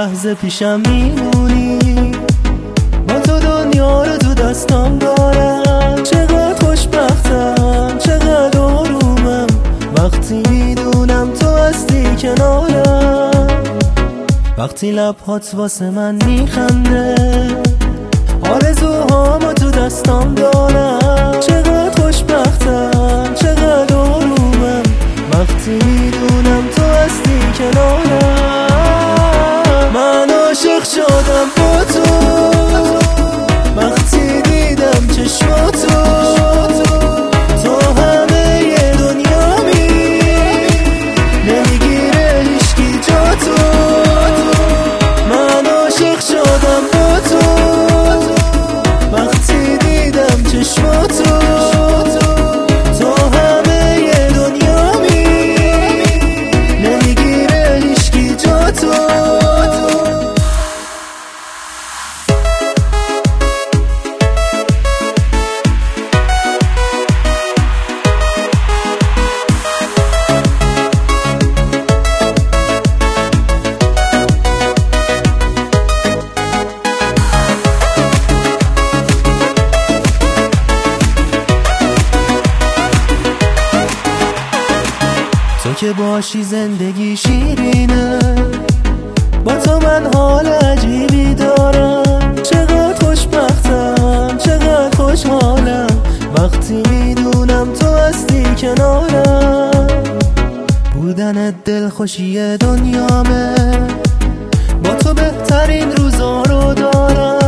لحظه پیشم میمونی، با تو دنیا رو تو دستام دارم. چقدر خوشبختم، چقدر آرومم وقتی میدونم تو هستی کنارم. وقتی لبهات واسه من میخنده، آرزوهامو تو دستام دارم. چقدر خوشبختم، چقدر آرومم وقتی میدونم تو هستی کنارم. من عاشق شدم با تو وقتی دیدم چشماتو، تو همه دنیامی نمیگیره هیچکی جا تو. من عاشق شدم با تو وقتی دیدم چشماتو، تو همه دنیامی نمیگیره هیچکی جا تو. تو که باشی زندگی شیرینه، با تو من حال عجیبی دارم. چقدر خوشبختم، چقدر خوشحالم وقتی میدونم تو هستی کنارم. بودن دلخوشی دنیامه، با تو بهترین روزا رو دارم.